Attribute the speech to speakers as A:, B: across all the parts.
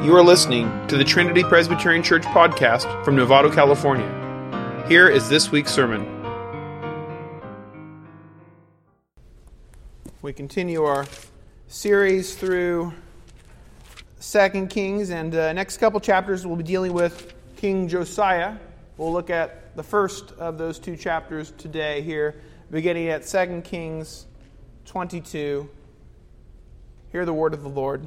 A: You are listening to the Trinity Presbyterian Church podcast from Novato, California. Here is this week's sermon. We continue our series through 2 Kings, and next couple chapters we'll be dealing with King Josiah. We'll look at the first of those two chapters today here, beginning at 2 Kings 22. Hear the word of the Lord.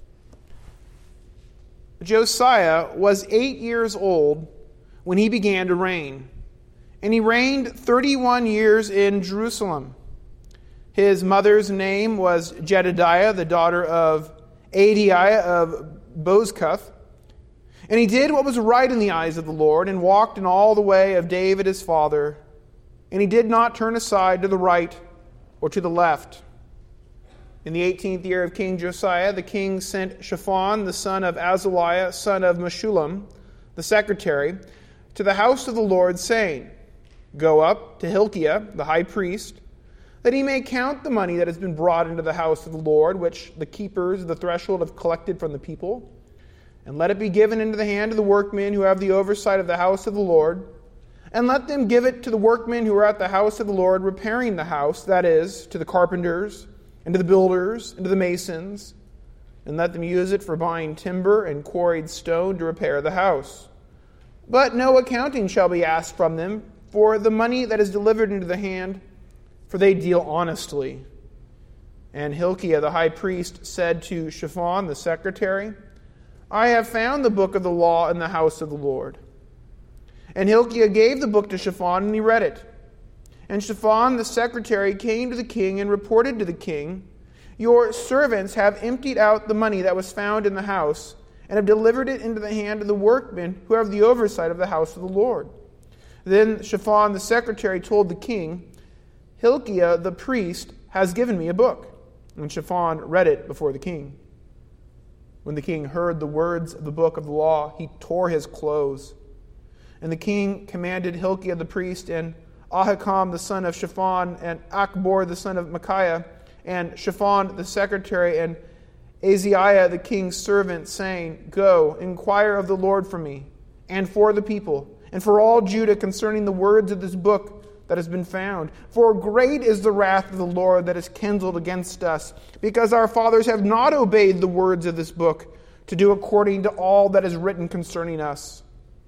A: Josiah was 8 years old when he began to reign, and he reigned 31 years in Jerusalem. His mother's name was Jedediah, the daughter of Adiah of Bozkath. And he did what was right in the eyes of the Lord, and walked in all the way of David his father. And he did not turn aside to the right or to the left. In the 18th year of King Josiah, the king sent Shaphan, the son of Azaliah, son of Meshullam, the secretary, to the house of the Lord, saying, "Go up to Hilkiah, the high priest, that he may count the money that has been brought into the house of the Lord, which the keepers of the threshold have collected from the people. And let it be given into the hand of the workmen who have the oversight of the house of the Lord. And let them give it to the workmen who are at the house of the Lord, repairing the house, that is, to the carpenters, and to the builders, and to the masons, and let them use it for buying timber and quarried stone to repair the house. But no accounting shall be asked from them for the money that is delivered into the hand, for they deal honestly." And Hilkiah the high priest said to Shaphan the secretary, "I have found the book of the law in the house of the Lord." And Hilkiah gave the book to Shaphan, and he read it. And Shaphan the secretary came to the king and reported to the king, "Your servants have emptied out the money that was found in the house, and have delivered it into the hand of the workmen who have the oversight of the house of the Lord." Then Shaphan the secretary told the king, "Hilkiah the priest has given me a book." And Shaphan read it before the king. When the king heard the words of the book of the law, he tore his clothes. And the king commanded Hilkiah the priest, and Ahikam the son of Shaphan, and Achbor the son of Micaiah, and Shaphan the secretary, and Azariah the king's servant, saying, "Go, inquire of the Lord for me, and for the people, and for all Judah concerning the words of this book that has been found. For great is the wrath of the Lord that is kindled against us, because our fathers have not obeyed the words of this book, to do according to all that is written concerning us."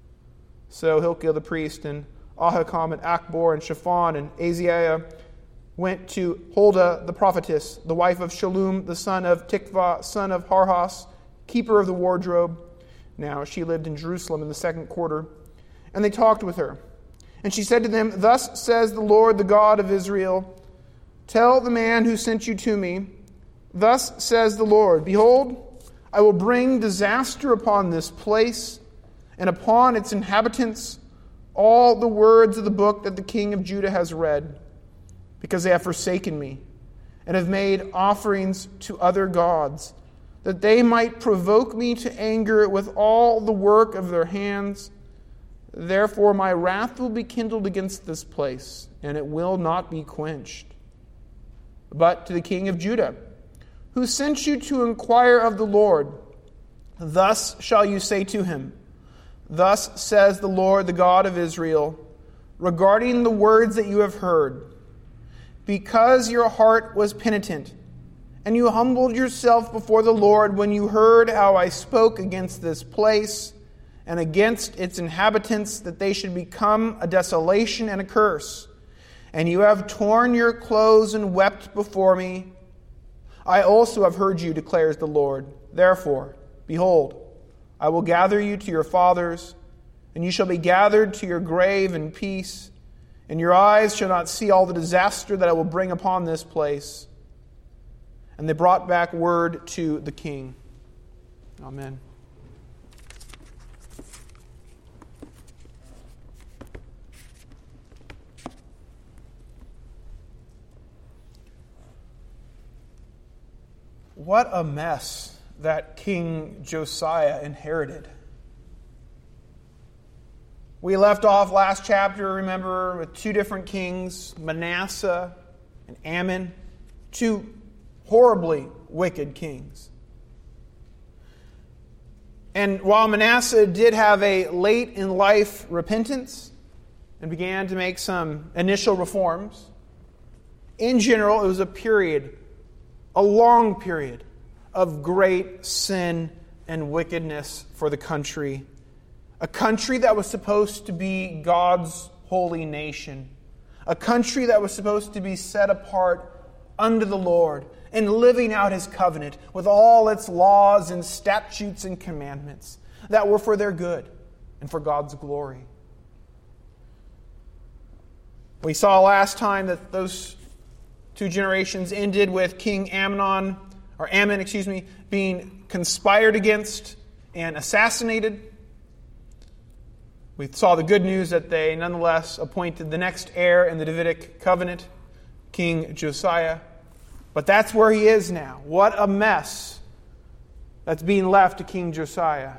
A: So Hilkiah the priest, and Ahikam, and Achbor, and Shaphan, and Azariah went to Huldah the prophetess, the wife of Shallum, the son of Tikvah, son of Harhas, keeper of the wardrobe. Now she lived in Jerusalem in the second quarter. And they talked with her. And she said to them, "Thus says the Lord, the God of Israel, tell the man who sent you to me, thus says the Lord, behold, I will bring disaster upon this place and upon its inhabitants all the words of the book that the king of Judah has read, because they have forsaken me and have made offerings to other gods, that they might provoke me to anger with all the work of their hands. Therefore my wrath will be kindled against this place, and it will not be quenched. But to the king of Judah, who sent you to inquire of the Lord, thus shall you say to him, Thus says the Lord, the God of Israel, regarding the words that you have heard, because your heart was penitent, and you humbled yourself before the Lord when you heard how I spoke against this place and against its inhabitants, that they should become a desolation and a curse, and you have torn your clothes and wept before me. I also have heard you, declares the Lord. Therefore, behold, I will gather you to your fathers, and you shall be gathered to your grave in peace, and your eyes shall not see all the disaster that I will bring upon this place." And they brought back word to the king. Amen. What a mess that King Josiah inherited. We left off last chapter, remember, with two different kings, Manasseh and Ammon, two horribly wicked kings. And while Manasseh did have a late-in-life repentance and began to make some initial reforms, in general, it was a long period of great sin and wickedness for the country. A country that was supposed to be God's holy nation. A country that was supposed to be set apart under the Lord and living out His covenant with all its laws and statutes and commandments that were for their good and for God's glory. We saw last time that those two generations ended with King Ammon, being conspired against and assassinated. We saw the good news that they nonetheless appointed the next heir in the Davidic covenant, King Josiah. But that's where he is now. What a mess that's being left to King Josiah.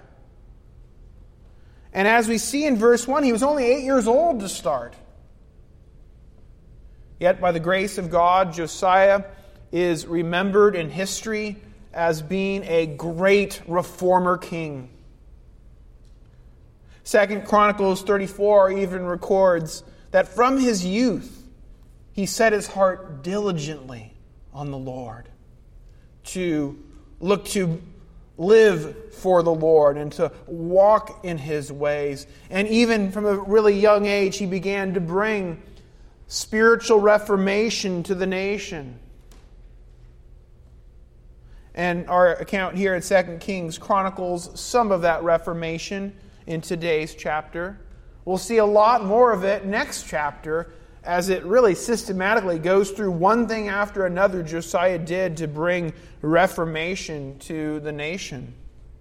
A: And as we see in verse 1, he was only 8 years old to start. Yet by the grace of God, Josiah is remembered in history as being a great reformer king. 2 Chronicles 34 even records that from his youth he set his heart diligently on the Lord, to look to live for the Lord and to walk in His ways. And even from a really young age, he began to bring spiritual reformation to the nation. And our account here in 2 Kings chronicles some of that reformation in today's chapter. We'll see a lot more of it next chapter as it really systematically goes through one thing after another Josiah did to bring reformation to the nation.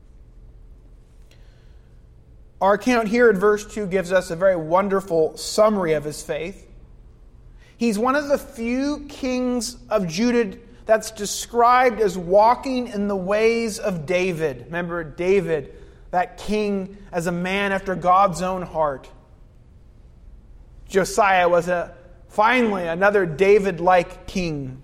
A: Our account here in verse 2 gives us a very wonderful summary of his faith. He's one of the few kings of Judah that's described as walking in the ways of David. Remember David, that king as a man after God's own heart. Josiah was finally another David-like king.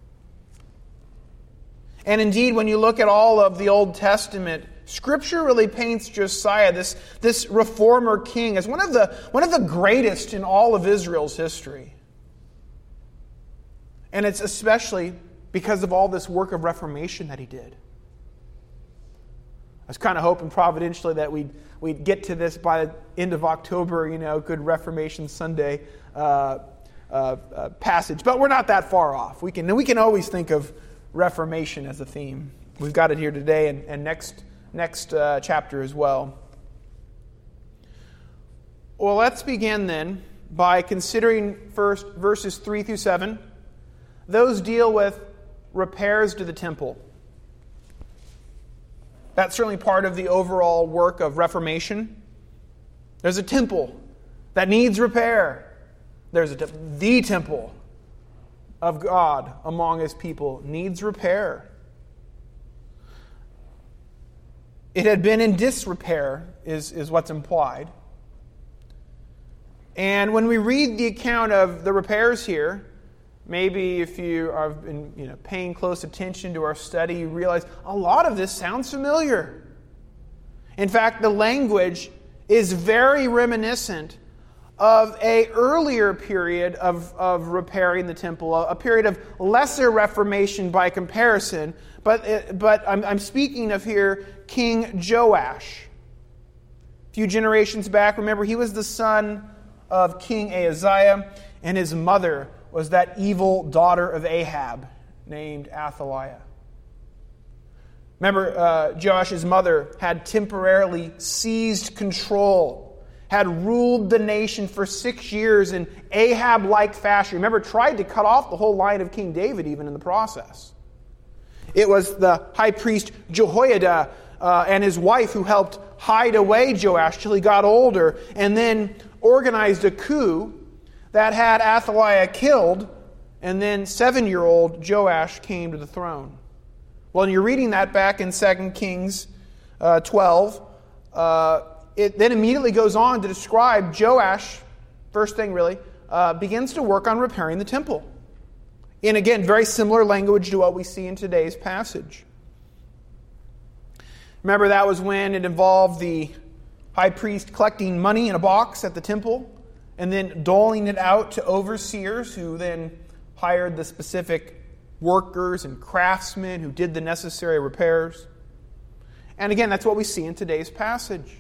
A: And indeed, when you look at all of the Old Testament, Scripture really paints Josiah, this reformer king, as one of the greatest in all of Israel's history. And it's especially because of all this work of reformation that he did. I was kind of hoping providentially that we'd get to this by the end of October, good Reformation Sunday passage. But we're not that far off. We can always think of Reformation as a theme. We've got it here today and next chapter as well. Well, let's begin then by considering first verses 3 through 7. Those deal with repairs to the temple. That's certainly part of the overall work of Reformation. There's a temple that needs repair. There's the temple of God among His people needs repair. It had been in disrepair, is what's implied. And when we read the account of the repairs here, maybe if you have been paying close attention to our study, you realize a lot of this sounds familiar. In fact, the language is very reminiscent of an earlier period of repairing the temple, a period of lesser reformation by comparison. But I'm speaking of here King Joash. A few generations back, remember, he was the son of King Ahaziah, and his mother was that evil daughter of Ahab named Athaliah. Remember, Joash's mother had temporarily seized control, had ruled the nation for 6 years in Ahab-like fashion. Remember, tried to cut off the whole line of King David even in the process. It was the high priest Jehoiada and his wife who helped hide away Joash till he got older, and then organized a coup that had Athaliah killed, and then 7-year-old Joash came to the throne. Well, and you're reading that back in 2 Kings 12. It then immediately goes on to describe Joash, first thing really, begins to work on repairing the temple. In, again, very similar language to what we see in today's passage. Remember, that was when it involved the high priest collecting money in a box at the temple and then doling it out to overseers who then hired the specific workers and craftsmen who did the necessary repairs. And again, that's what we see in today's passage.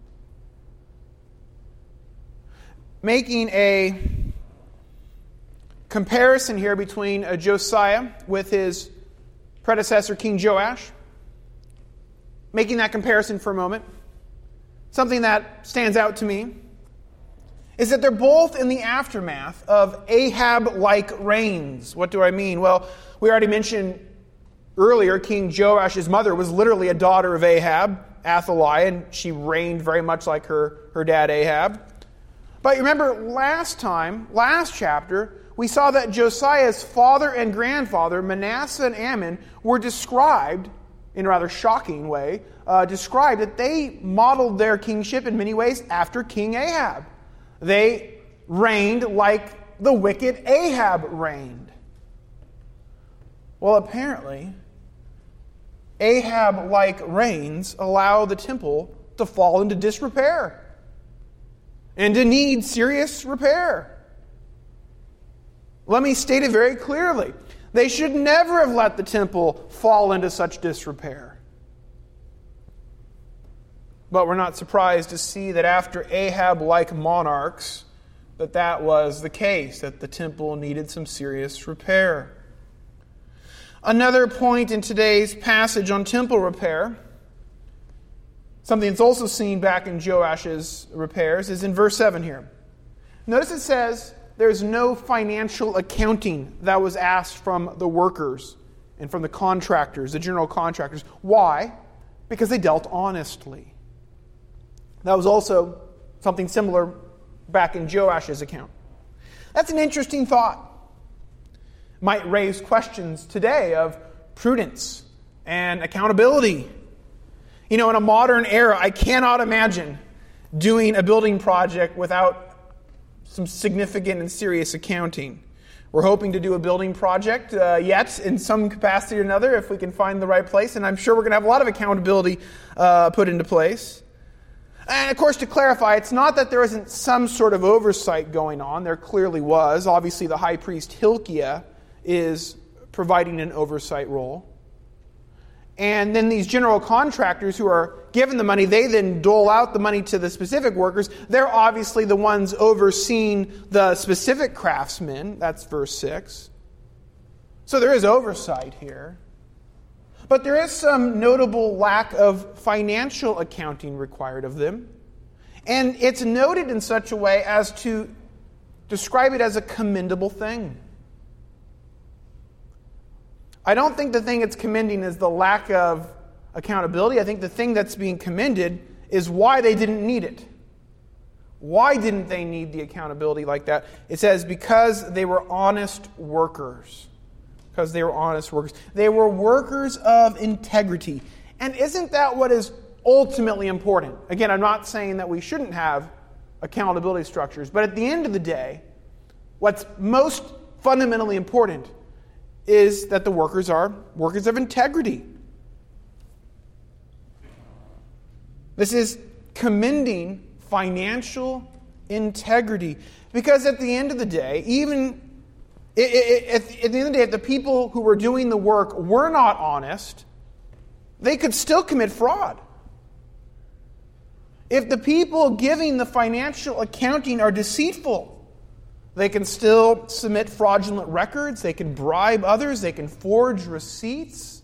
A: Making a comparison here between Josiah with his predecessor, King Joash. Making that comparison for a moment. Something that stands out to me is that they're both in the aftermath of Ahab-like reigns. What do I mean? Well, we already mentioned earlier, King Joash's mother was literally a daughter of Ahab, Athaliah, and she reigned very much like her dad Ahab. But you remember last chapter, we saw that Josiah's father and grandfather, Manasseh and Amon, were described, in a rather shocking way, described that they modeled their kingship in many ways after King Ahab. They reigned like the wicked Ahab reigned. Well, apparently, Ahab-like reigns allow the temple to fall into disrepair and to need serious repair. Let me state it very clearly. They should never have let the temple fall into such disrepair. But we're not surprised to see that after Ahab-like monarchs, that was the case, that the temple needed some serious repair. Another point in today's passage on temple repair, something that's also seen back in Joash's repairs, is in verse 7 here. Notice it says there's no financial accounting that was asked from the workers and from the contractors, the general contractors. Why? Because they dealt honestly. That was also something similar back in Joash's account. That's an interesting thought. Might raise questions today of prudence and accountability. You know, in a modern era, I cannot imagine doing a building project without some significant and serious accounting. We're hoping to do a building project yet in some capacity or another if we can find the right place, and I'm sure we're going to have a lot of accountability put into place. And of course, to clarify, it's not that there isn't some sort of oversight going on. There clearly was. Obviously, the high priest Hilkiah is providing an oversight role. And then these general contractors who are given the money, they then dole out the money to the specific workers. They're obviously the ones overseeing the specific craftsmen. That's verse 6. So there is oversight here. But there is some notable lack of financial accounting required of them. And it's noted in such a way as to describe it as a commendable thing. I don't think the thing it's commending is the lack of accountability. I think the thing that's being commended is why they didn't need it. Why didn't they need the accountability like that? It says because they were honest workers. Because they were honest workers. They were workers of integrity. And isn't that what is ultimately important? Again, I'm not saying that we shouldn't have accountability structures, but at the end of the day, what's most fundamentally important is that the workers are workers of integrity. This is commending financial integrity. Because at the end of the day, at the end of the day, if the people who were doing the work were not honest, they could still commit fraud. If the people giving the financial accounting are deceitful, they can still submit fraudulent records, they can bribe others, they can forge receipts.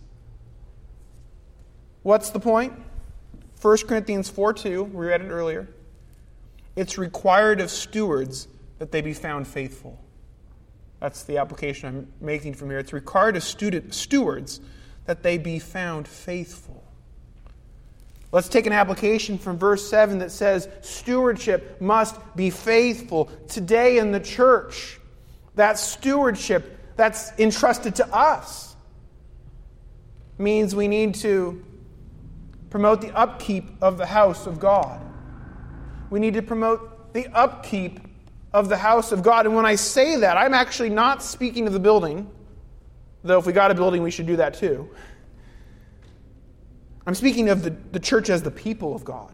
A: What's the point? 1 Corinthians 4:2, we read it earlier. It's required of stewards that they be found faithful. That's the application I'm making from here. It's required of stewards that they be found faithful. Let's take an application from verse 7 that says stewardship must be faithful. Today in the church, that stewardship that's entrusted to us means we need to promote the upkeep of the house of God. We need to promote the upkeep of the house of God. And when I say that, I'm actually not speaking of the building, though if we got a building, we should do that too. I'm speaking of the church as the people of God.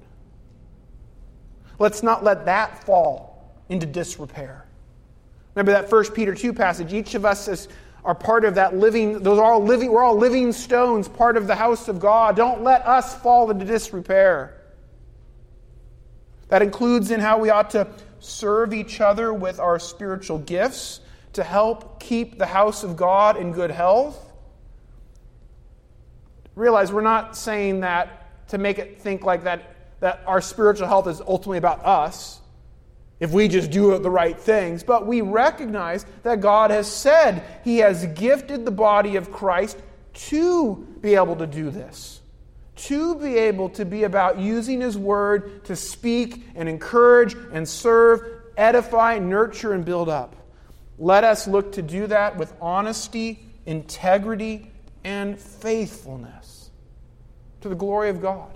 A: Let's not let that fall into disrepair. Remember that 1 Peter 2 passage. Each of us are part of that living, we're all living stones, part of the house of God. Don't let us fall into disrepair. That includes in how we ought to serve each other with our spiritual gifts to help keep the house of God in good health. Realize we're not saying that to make it think like that our spiritual health is ultimately about us, if we just do the right things. But we recognize that God has said He has gifted the body of Christ to be able to do this. To be able to be about using His Word to speak and encourage and serve, edify, nurture, and build up. Let us look to do that with honesty, integrity, and faithfulness to the glory of God.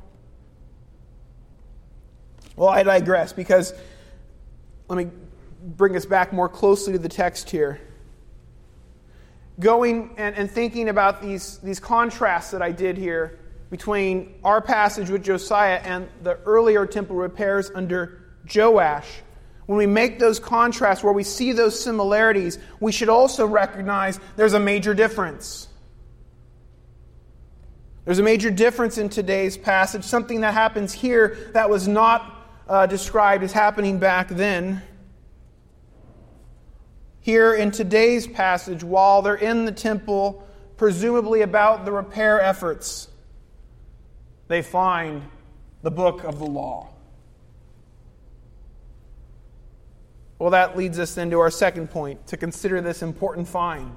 A: Well, I digress because let me bring us back more closely to the text here. Going and thinking about these contrasts that I did here between our passage with Josiah and the earlier temple repairs under Joash. When we make those contrasts, where we see those similarities, we should also recognize there's a major difference. There's a major difference in today's passage. Something that happens here that was not described as happening back then. Here in today's passage, while they're in the temple, presumably about the repair efforts, they find the book of the law. Well, that leads us then to our second point, to consider this important find.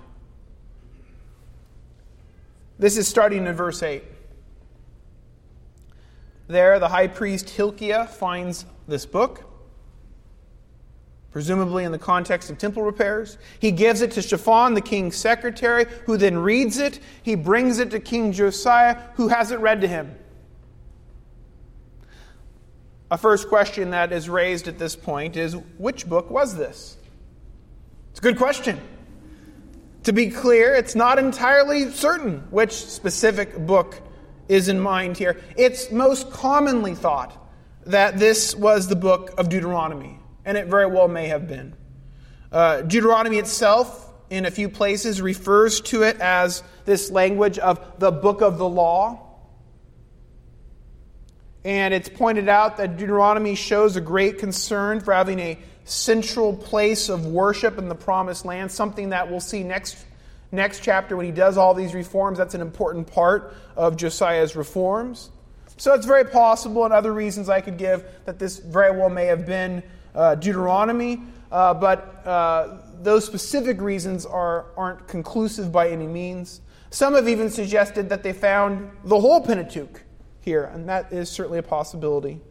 A: This is starting in verse 8. There, the high priest Hilkiah finds this book, presumably in the context of temple repairs. He gives it to Shaphan, the king's secretary, who then reads it. He brings it to King Josiah, who has it read to him. A first question that is raised at this point is, which book was this? It's a good question. To be clear, it's not entirely certain which specific book is in mind here. It's most commonly thought that this was the book of Deuteronomy, and it very well may have been. Deuteronomy itself, in a few places, refers to it as this language of the book of the law. And it's pointed out that Deuteronomy shows a great concern for having a central place of worship in the Promised Land, something that we'll see next chapter when he does all these reforms. That's an important part of Josiah's reforms. So it's very possible, and other reasons I could give, that this very well may have been Deuteronomy, but those specific reasons aren't conclusive by any means. Some have even suggested that they found the whole Pentateuch here, and that is certainly a possibility.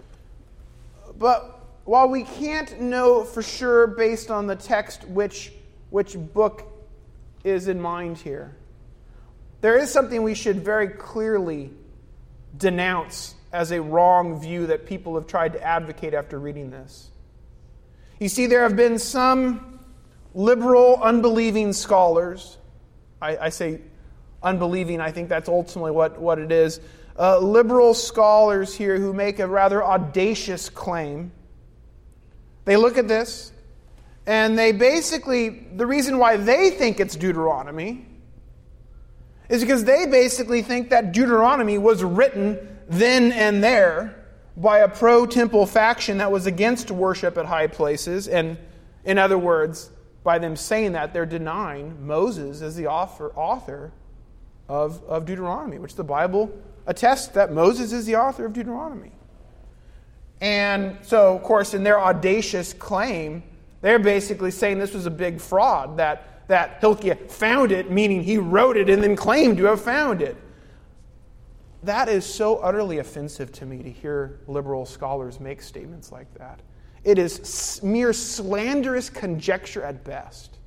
A: But while we can't know for sure based on the text which book is in mind here, there is something we should very clearly denounce as a wrong view that people have tried to advocate after reading this. You see, there have been some liberal, unbelieving scholars. I say unbelieving, I think that's ultimately what it is. Liberal scholars here who make a rather audacious claim. They look at this, and they basically, the reason why they think it's Deuteronomy is because they basically think that Deuteronomy was written then and there by a pro-temple faction that was against worship at high places. And in other words, by them saying that, they're denying Moses as the author of Deuteronomy, which the Bible attests that Moses is the author of Deuteronomy. And so, of course, in their audacious claim, they're basically saying this was a big fraud, that Hilkiah found it, meaning he wrote it and then claimed to have found it. That is so utterly offensive to me to hear liberal scholars make statements like that. It is mere slanderous conjecture at best.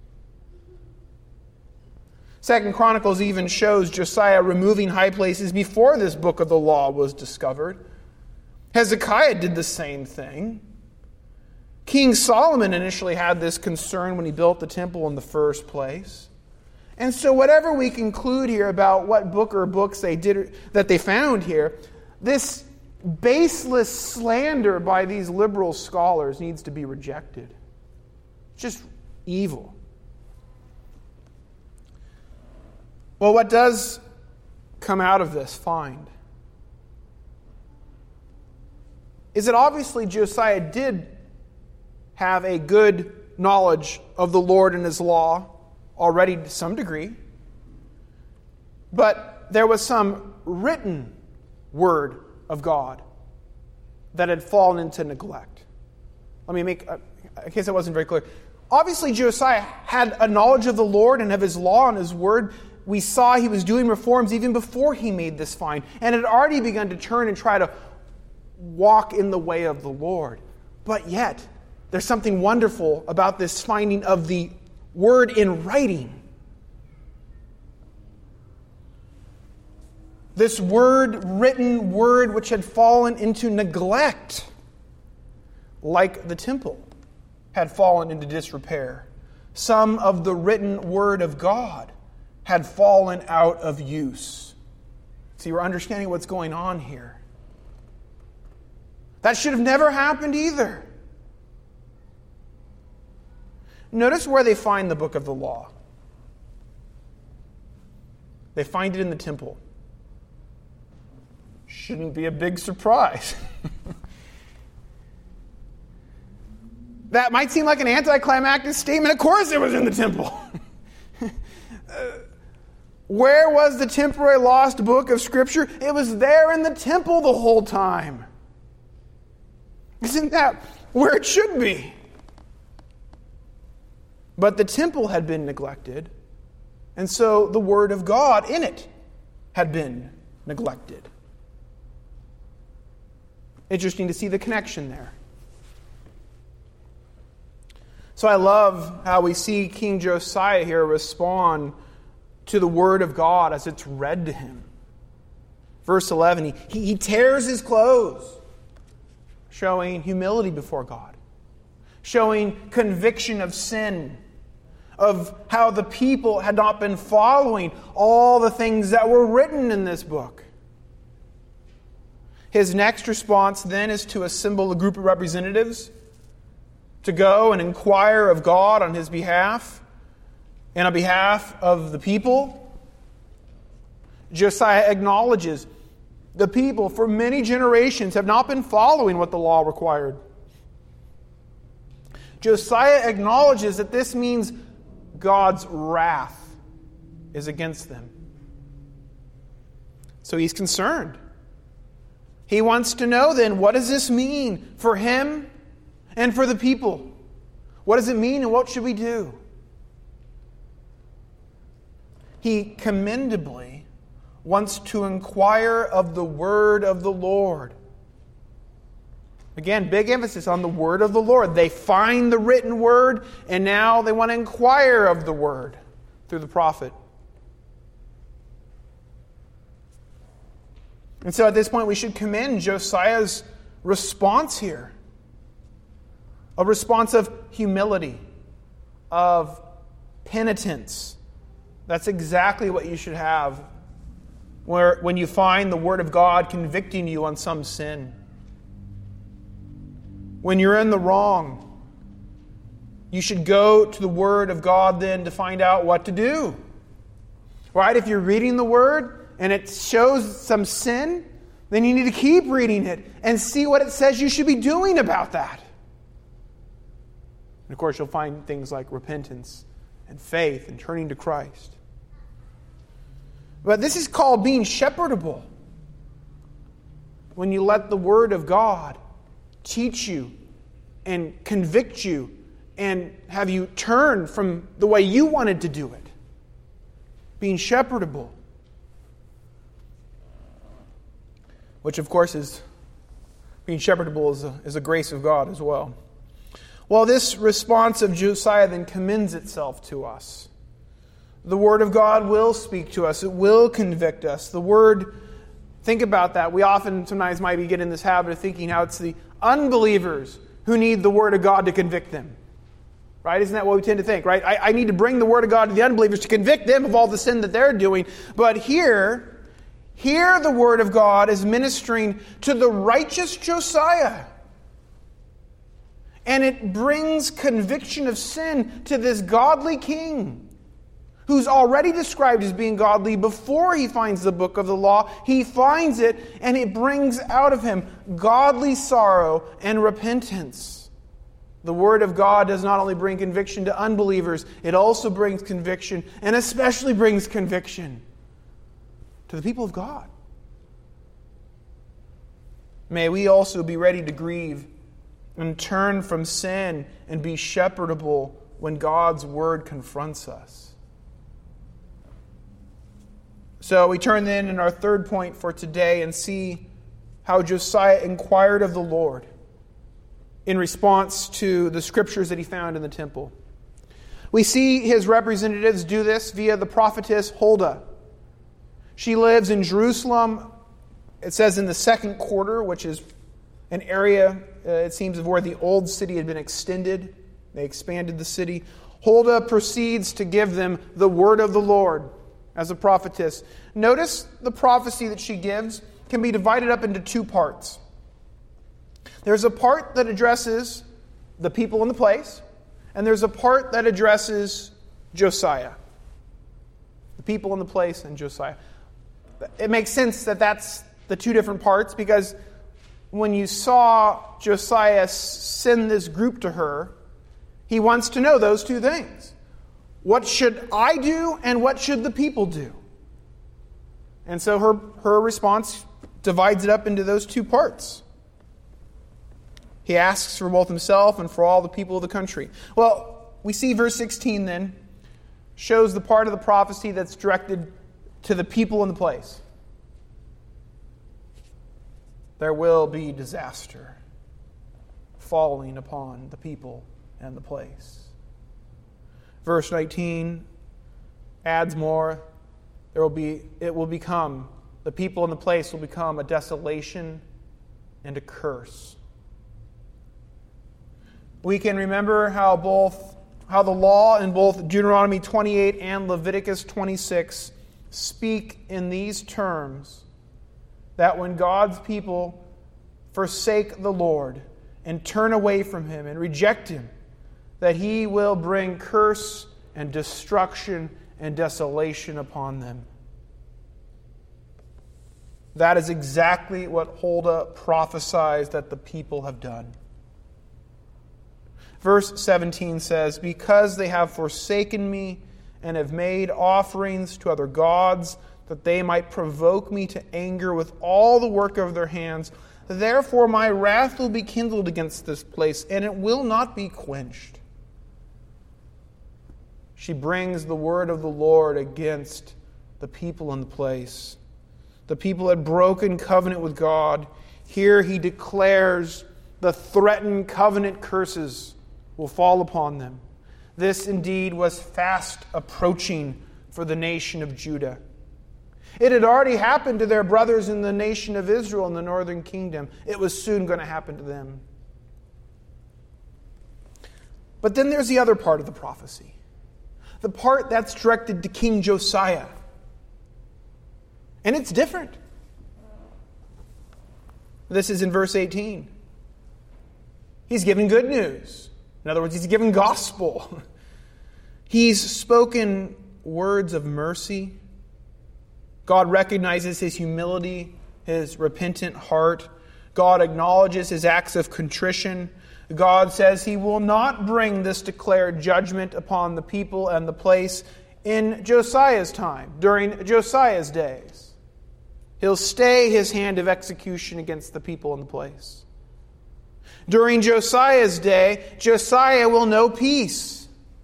A: 2 Chronicles even shows Josiah removing high places before this book of the law was discovered. Hezekiah did the same thing. King Solomon initially had this concern when he built the temple in the first place. And so whatever we conclude here about what book or books they did that they found here, this baseless slander by these liberal scholars needs to be rejected. It's just evil. Well, what does come out of this find is that obviously Josiah did have a good knowledge of the Lord and His law already to some degree, but there was some written word of God that had fallen into neglect. Let me make, in case that wasn't very clear. Obviously, Josiah had a knowledge of the Lord and of His law and His word. We saw he was doing reforms even before he made this find, and had already begun to turn and try to walk in the way of the Lord. But yet, there's something wonderful about this finding of the word in writing. This written word which had fallen into neglect, like the temple had fallen into disrepair. Some of the written word of God had fallen out of use. See, we're understanding what's going on here. That should have never happened either. Notice where they find the book of the law. They find it in the temple. Shouldn't be a big surprise. That might seem like an anticlimactic statement. Of course it was in the temple. Where was the temporary lost book of Scripture? It was there in the temple the whole time. Isn't that where it should be? But the temple had been neglected, and so the Word of God in it had been neglected. Interesting to see the connection there. So I love how we see King Josiah here respond to the Word of God as it's read to him. Verse 11, he tears his clothes, showing humility before God, showing conviction of sin, of how the people had not been following all the things that were written in this book. His next response then is to assemble a group of representatives to go and inquire of God on his behalf and on behalf of the people. Josiah acknowledges the people for many generations have not been following what the law required. Josiah acknowledges that this means God's wrath is against them. So he's concerned. He wants to know then, what does this mean for him and for the people? What does it mean and what should we do? He commendably wants to inquire of the word of the Lord. Again, big emphasis on the word of the Lord. They find the written word, and now they want to inquire of the word through the prophet. And so at this point, we should commend Josiah's response here. A response of humility, of penitence. That's exactly what you should have when you find the Word of God convicting you on some sin. When you're in the wrong, you should go to the Word of God then to find out what to do. Right? If you're reading the Word and it shows some sin, then you need to keep reading it and see what it says you should be doing about that. And of course, you'll find things like repentance and faith and turning to Christ. But this is called being shepherdable. When you let the Word of God teach you and convict you and have you turn from the way you wanted to do it. Being shepherdable. Which, of course, is being shepherdable is a grace of God as well. Well, this response of Josiah then commends itself to us. The Word of God will speak to us. It will convict us. The Word, think about that. We often sometimes might get in this habit of thinking how it's the unbelievers who need the Word of God to convict them. Right? Isn't that what we tend to think, right? I need to bring the Word of God to the unbelievers to convict them of all the sin that they're doing. But here the Word of God is ministering to the righteous Josiah. And it brings conviction of sin to this godly king, who's already described as being godly before he finds the book of the law. He finds it, and it brings out of him godly sorrow and repentance. The Word of God does not only bring conviction to unbelievers, it also brings conviction, and especially brings conviction to the people of God. May we also be ready to grieve and turn from sin and be shepherdable when God's Word confronts us. So we turn then in our third point for today and see how Josiah inquired of the Lord in response to the scriptures that he found in the temple. We see his representatives do this via the prophetess Huldah. She lives in Jerusalem, it says in the second quarter, which is an area, it seems, of where the old city had been extended. They expanded the city. Huldah proceeds to give them the word of the Lord as a prophetess. Notice the prophecy that she gives can be divided up into two parts. There's a part that addresses the people in the place, and there's a part that addresses Josiah. The people in the place and Josiah. It makes sense that that's the two different parts, because when you saw Josiah send this group to her, he wants to know those two things. What should I do, and what should the people do? And so her response divides it up into those two parts. He asks for both himself and for all the people of the country. Well, we see verse 16 then shows the part of the prophecy that's directed to the people in the place. There will be disaster falling upon the people and the place. Verse 19 adds more. The people in the place will become a desolation and a curse. We can remember how the law in both Deuteronomy 28 and Leviticus 26 speak in these terms, that when God's people forsake the Lord and turn away from Him and reject Him, that He will bring curse and destruction and desolation upon them. That is exactly what Huldah prophesies that the people have done. Verse 17 says, "Because they have forsaken me and have made offerings to other gods, that they might provoke me to anger with all the work of their hands, therefore my wrath will be kindled against this place, and it will not be quenched." She brings the word of the Lord against the people in the place. The people had broken covenant with God. Here he declares the threatened covenant curses will fall upon them. This indeed was fast approaching for the nation of Judah. It had already happened to their brothers in the nation of Israel in the northern kingdom. It was soon going to happen to them. But then there's the other part of the prophecy. The part that's directed to King Josiah. And it's different. This is in verse 18. He's given good news. In other words, he's given gospel. He's spoken words of mercy. God recognizes his humility, his repentant heart. God acknowledges his acts of contrition. God says he will not bring this declared judgment upon the people and the place in Josiah's time, during Josiah's days. He'll stay his hand of execution against the people and the place. During Josiah's day, Josiah will know peace.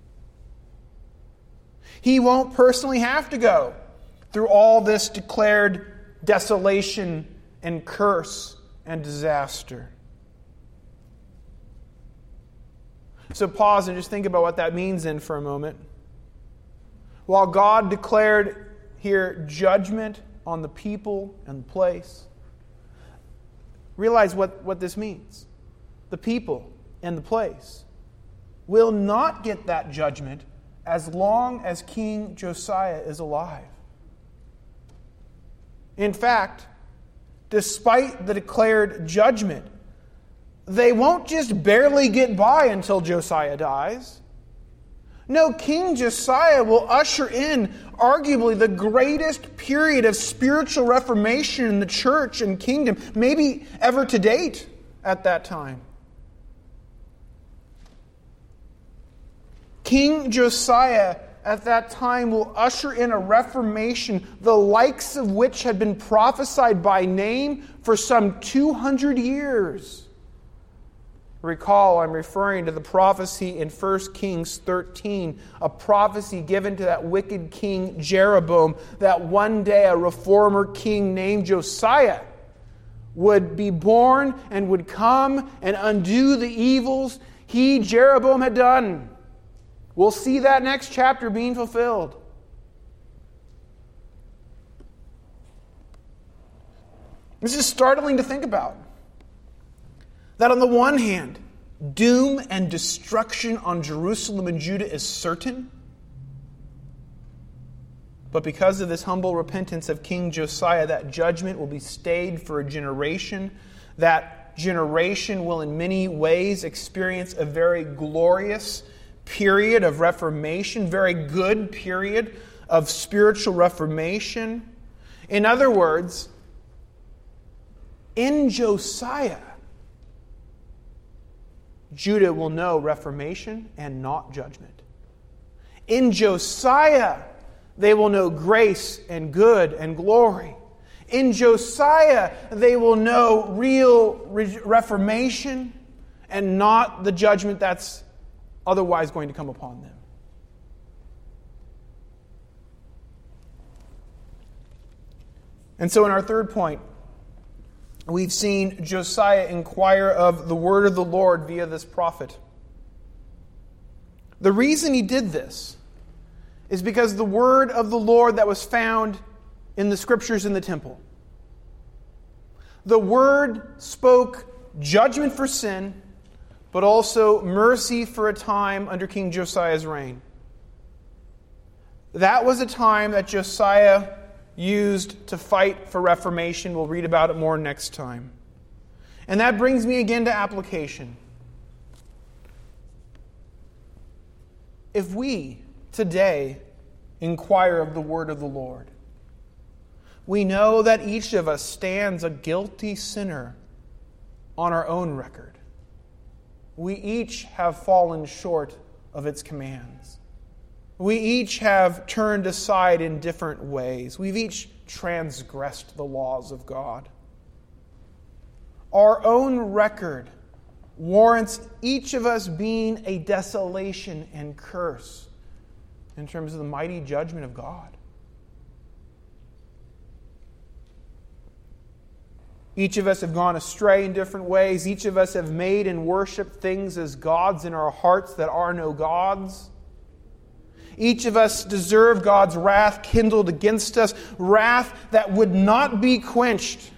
A: He won't personally have to go through all this declared desolation and curse and disaster. So pause and just think about what that means then for a moment. While God declared here judgment on the people and the place, realize what this means. The people and the place. will not get that judgment as long as King Josiah is alive. In fact, despite the declared judgment, they won't just barely get by until Josiah dies. No, King Josiah will usher in arguably the greatest period of spiritual reformation in the church and kingdom, maybe ever to date at that time. King Josiah at that time will usher in a reformation, the likes of which had been prophesied by name for some 200 years. Recall, I'm referring to the prophecy in 1 Kings 13, a prophecy given to that wicked king Jeroboam, that one day a reformer king named Josiah would be born and would come and undo the evils he, Jeroboam, had done. We'll see that next chapter being fulfilled. This is startling to think about. That on the one hand, doom and destruction on Jerusalem and Judah is certain. But because of this humble repentance of King Josiah, that judgment will be stayed for a generation. That generation will in many ways experience a very glorious period of reformation, very good period of spiritual reformation. In other words, in Josiah, Judah will know reformation and not judgment. In Josiah, they will know grace and good and glory. In Josiah, they will know real reformation and not the judgment that's otherwise going to come upon them. And so in our third point, we've seen Josiah inquire of the word of the Lord via this prophet. The reason he did this is because the word of the Lord that was found in the scriptures in the temple. The word spoke judgment for sin, but also mercy for a time under King Josiah's reign. That was a time that Josiah used to fight for reformation. We'll read about it more next time. And that brings me again to application. If we today inquire of the word of the Lord, we know that each of us stands a guilty sinner on our own record. We each have fallen short of its commands. We each have turned aside in different ways. We've each transgressed the laws of God. Our own record warrants each of us being a desolation and curse in terms of the mighty judgment of God. Each of us have gone astray in different ways. Each of us have made and worshipped things as gods in our hearts that are no gods. Each of us deserve God's wrath kindled against us, wrath that would not be quenched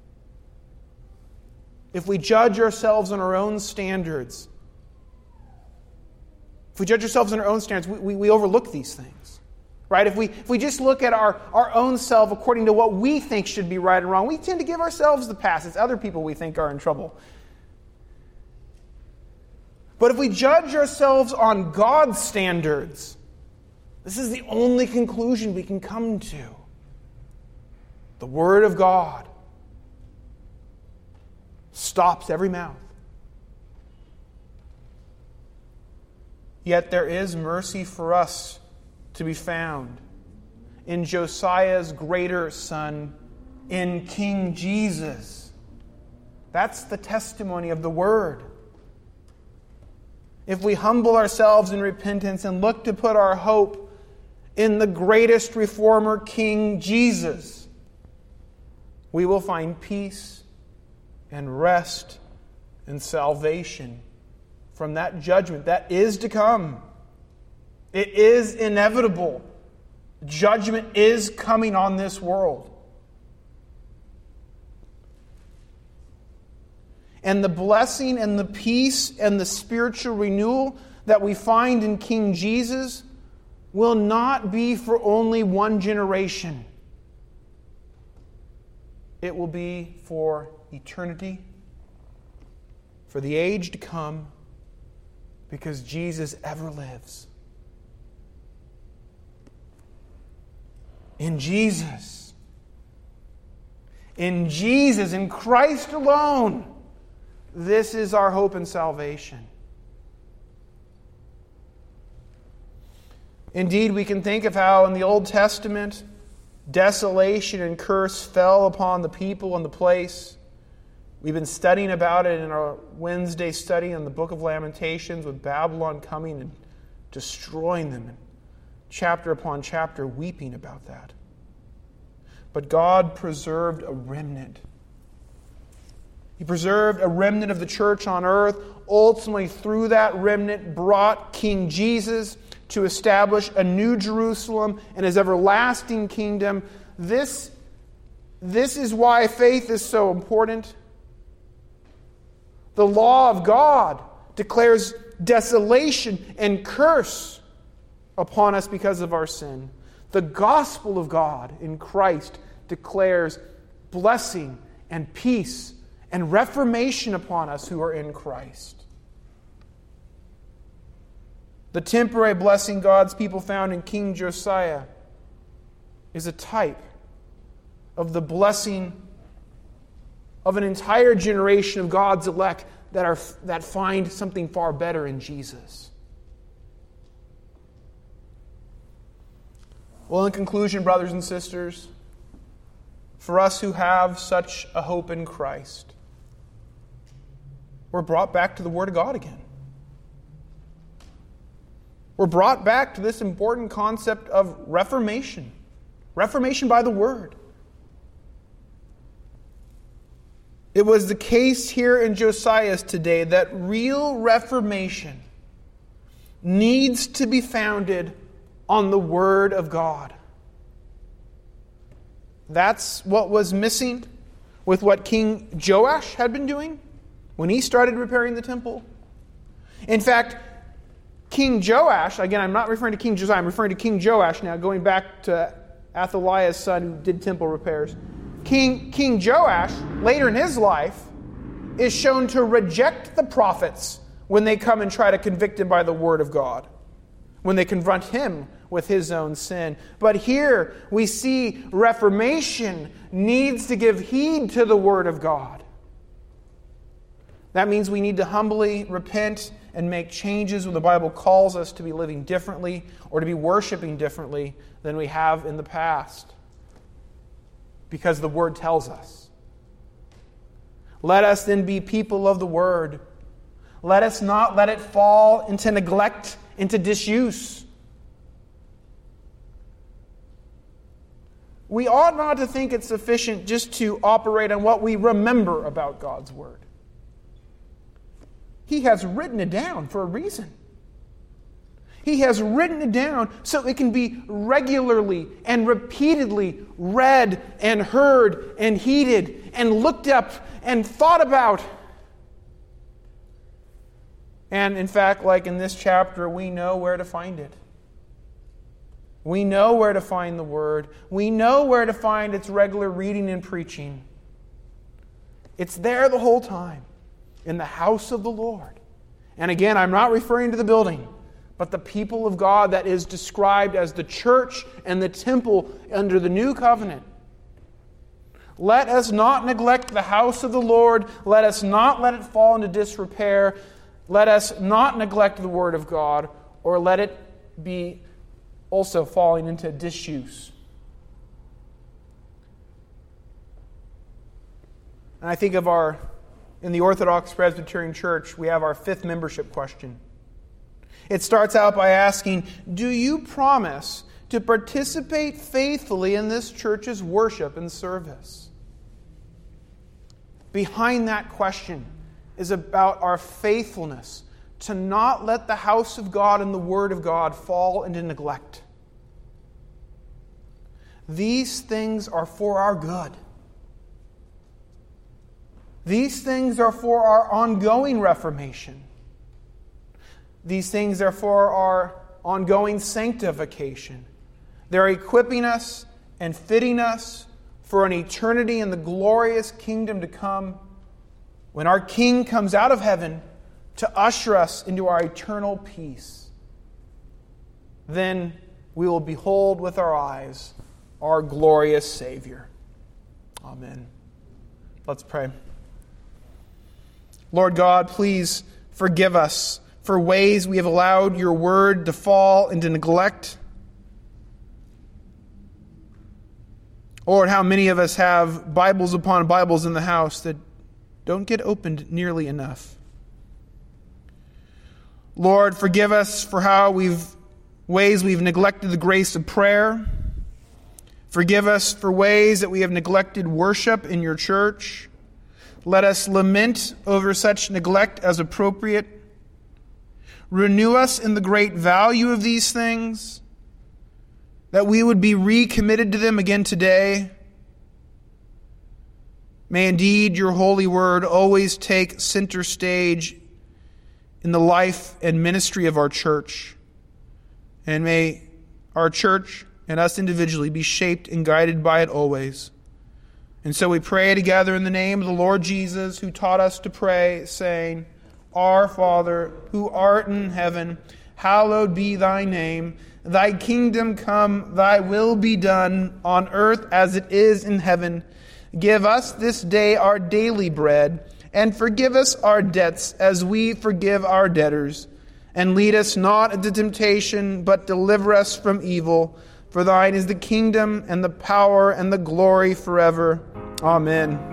A: if we judge ourselves on our own standards. If we judge ourselves on our own standards, we overlook these things. Right? If we just look at our own self according to what we think should be right and wrong, we tend to give ourselves the pass. It's other people we think are in trouble. But if we judge ourselves on God's standards, this is the only conclusion we can come to. The Word of God stops every mouth. Yet there is mercy for us to be found in Josiah's greater son, in King Jesus. That's the testimony of the Word. If we humble ourselves in repentance and look to put our hope in the greatest reformer, King Jesus, we will find peace and rest and salvation from that judgment that is to come. It is inevitable. Judgment is coming on this world. And the blessing and the peace and the spiritual renewal that we find in King Jesus will not be for only one generation. It will be for eternity, for the age to come, because Jesus ever lives. In Jesus, in Christ alone, this is our hope and salvation. Indeed, we can think of how in the Old Testament, desolation and curse fell upon the people and the place. We've been studying about it in our Wednesday study in the book of Lamentations, with Babylon coming and destroying them, and chapter upon chapter weeping about that. But God preserved a remnant. He preserved a remnant of the church on earth. Ultimately, through that remnant, brought King Jesus to establish a new Jerusalem and His everlasting kingdom. This is why faith is so important. The law of God declares desolation and curse upon us because of our sin. The gospel of God in Christ declares blessing and peace and reformation upon us who are in Christ. The temporary blessing God's people found in King Josiah is a type of the blessing of an entire generation of God's elect that find something far better in Jesus. Well, in conclusion, brothers and sisters, for us who have such a hope in Christ, we're brought back to the Word of God again. We're brought back to this important concept of reformation. Reformation by the Word. It was the case here in Josiah's today that real reformation needs to be founded on the Word of God. That's what was missing with what King Joash had been doing when he started repairing the temple. In fact, King Joash, again, I'm not referring to King Josiah, I'm referring to King Joash now, going back to Athaliah's son who did temple repairs. King Joash, later in his life, is shown to reject the prophets when they come and try to convict him by the Word of God, when they confront him with his own sin. But here we see reformation needs to give heed to the Word of God. That means we need to humbly repent and make changes when the Bible calls us to be living differently or to be worshiping differently than we have in the past. Because the Word tells us. Let us then be people of the Word. Let us not let it fall into neglect, into disuse. We ought not to think it's sufficient just to operate on what we remember about God's Word. He has written it down for a reason. He has written it down so it can be regularly and repeatedly read and heard and heeded and looked up and thought about. And in fact, like in this chapter, we know where to find it. We know where to find the Word. We know where to find its regular reading and preaching. It's there the whole time, in the house of the Lord. And again, I'm not referring to the building, but the people of God that is described as the church and the temple under the new covenant. Let us not neglect the house of the Lord. Let us not let it fall into disrepair. Let us not neglect the Word of God, or let it be also falling into disuse. And I think of in the Orthodox Presbyterian Church, we have our 5th membership question. It starts out by asking, do you promise to participate faithfully in this church's worship and service? Behind that question is about our faithfulness to not let the house of God and the Word of God fall into neglect. These things are for our good. These things are for our ongoing reformation. These things, therefore, are ongoing sanctification. They're equipping us and fitting us for an eternity in the glorious kingdom to come, when our King comes out of heaven to usher us into our eternal peace. Then we will behold with our eyes our glorious Savior. Amen. Let's pray. Lord God, please forgive us for ways we have allowed your word to fall into neglect. Lord, how many of us have Bibles upon Bibles in the house that don't get opened nearly enough. Lord, forgive us for ways we've neglected the grace of prayer. Forgive us for ways that we have neglected worship in your church. Let us lament over such neglect as appropriate. Renew us in the great value of these things, that we would be recommitted to them again today. May indeed your holy word always take center stage in the life and ministry of our church. And may our church and us individually be shaped and guided by it always. And so we pray together in the name of the Lord Jesus, who taught us to pray, saying, Our Father, who art in heaven, hallowed be thy name. Thy kingdom come, thy will be done, on earth as it is in heaven. Give us this day our daily bread, and forgive us our debts as we forgive our debtors. And lead us not into temptation, but deliver us from evil. For thine is the kingdom, and the power, and the glory forever. Amen.